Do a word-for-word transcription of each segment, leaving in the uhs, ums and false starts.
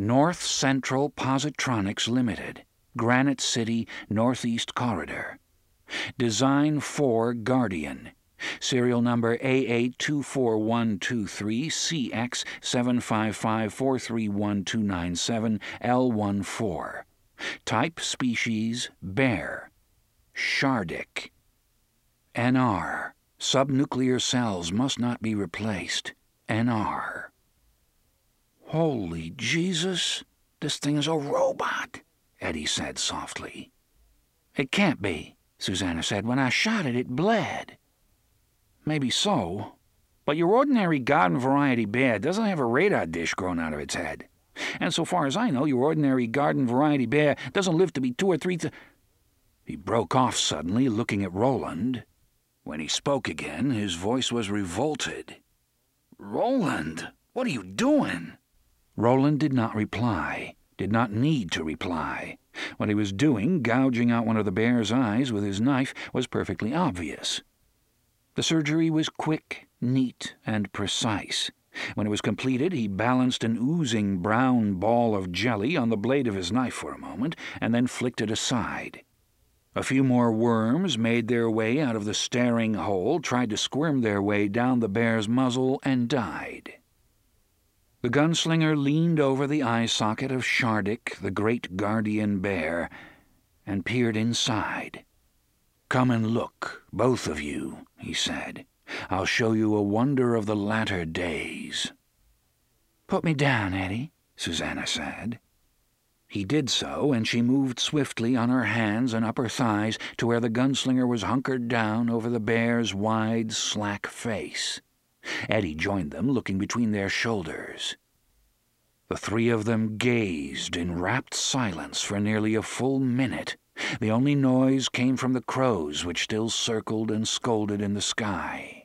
North Central Positronics Limited, Granite City, Northeast Corridor. Design four Guardian. Serial number A A two four one two three C X seven five five four three one two nine seven L one four. Type species bear. Shardik. N R. Subnuclear cells must not be replaced. N R. Holy Jesus, this thing is a robot, Eddie said softly. It can't be, Susanna said. When I shot it, it bled. Maybe so, but your ordinary garden variety bear doesn't have a radar dish growing out of its head. And so far as I know, your ordinary garden variety bear doesn't live to be two or three th- He broke off suddenly, looking at Roland. When he spoke again, his voice was revolted. "Roland, what are you doing?" Roland did not reply, did not need to reply. What he was doing, gouging out one of the bear's eyes with his knife, was perfectly obvious. The surgery was quick, neat, and precise. When it was completed, he balanced an oozing brown ball of jelly on the blade of his knife for a moment, and then flicked it aside. A few more worms made their way out of the staring hole, tried to squirm their way down the bear's muzzle, and died. The gunslinger leaned over the eye socket of Shardik, the great guardian bear, and peered inside. "Come and look, both of you," he said. "I'll show you a wonder of the latter days." "Put me down, Eddie," Susanna said. He did so, and she moved swiftly on her hands and upper thighs to where the gunslinger was hunkered down over the bear's wide, slack face. Eddie joined them, looking between their shoulders. The three of them gazed in rapt silence for nearly a full minute. The only noise came from the crows, which still circled and scolded in the sky.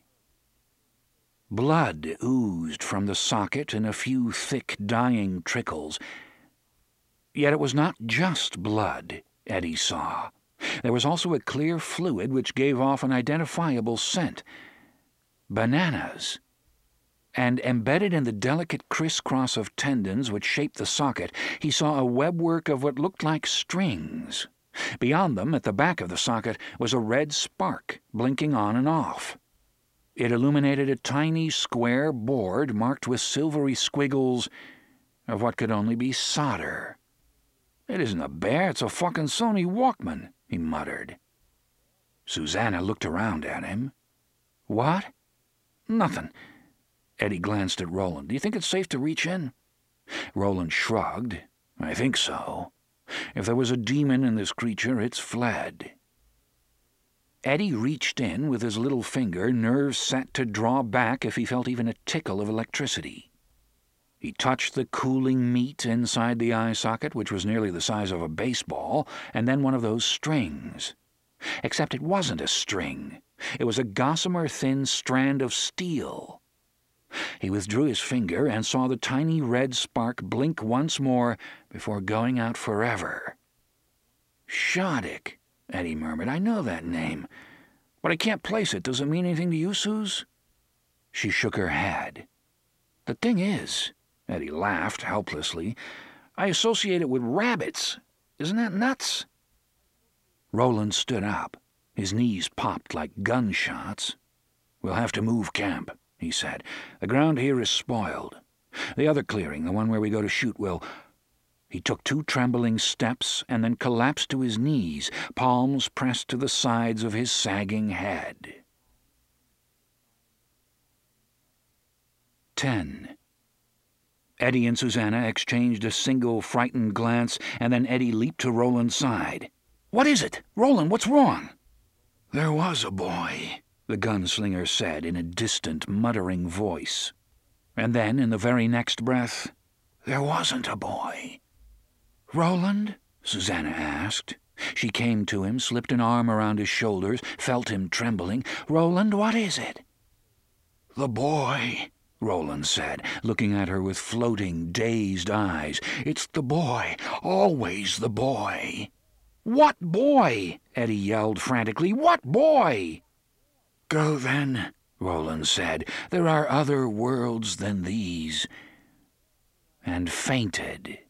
Blood oozed from the socket in a few thick, dying trickles. Yet it was not just blood, Eddie saw. There was also a clear fluid which gave off an identifiable scent. Bananas. And embedded in the delicate crisscross of tendons which shaped the socket, he saw a webwork of what looked like strings. Beyond them, at the back of the socket, was a red spark, blinking on and off. It illuminated a tiny square board marked with silvery squiggles of what could only be solder. "It isn't a bear, it's a fucking Sony Walkman," he muttered. Susanna looked around at him. "What?" "Nothing." Eddie glanced at Roland. "Do you think it's safe to reach in?" Roland shrugged. "I think so. If there was a demon in this creature, it's fled." Eddie reached in with his little finger, nerves set to draw back if he felt even a tickle of electricity. He touched the cooling meat inside the eye socket, which was nearly the size of a baseball, and then one of those strings. Except it wasn't a string. It was a gossamer-thin strand of steel. He withdrew his finger and saw the tiny red spark blink once more before going out forever. "Shardik," Eddie murmured. "I know that name, but I can't place it. Does it mean anything to you, Suze?" She shook her head. "The thing is," Eddie laughed helplessly, "I associate it with rabbits. Isn't that nuts?" Roland stood up. His knees popped like gunshots. "We'll have to move camp," he said. "The ground here is spoiled. The other clearing, the one where we go to shoot, will—" He took two trembling steps and then collapsed to his knees, palms pressed to the sides of his sagging head. Ten. Eddie and Susanna exchanged a single frightened glance, and then Eddie leaped to Roland's side. "What is it? Roland, what's wrong?" "There was a boy," the gunslinger said in a distant, muttering voice. And then, in the very next breath, "There wasn't a boy." "Roland?" Susanna asked. She came to him, slipped an arm around his shoulders, felt him trembling. "Roland, what is it?" "The boy," Roland said, looking at her with floating, dazed eyes. "It's the boy, always the boy." "What boy?" Eddie yelled frantically. "What boy?" "Go then," Roland said. "There are other worlds than these," and fainted.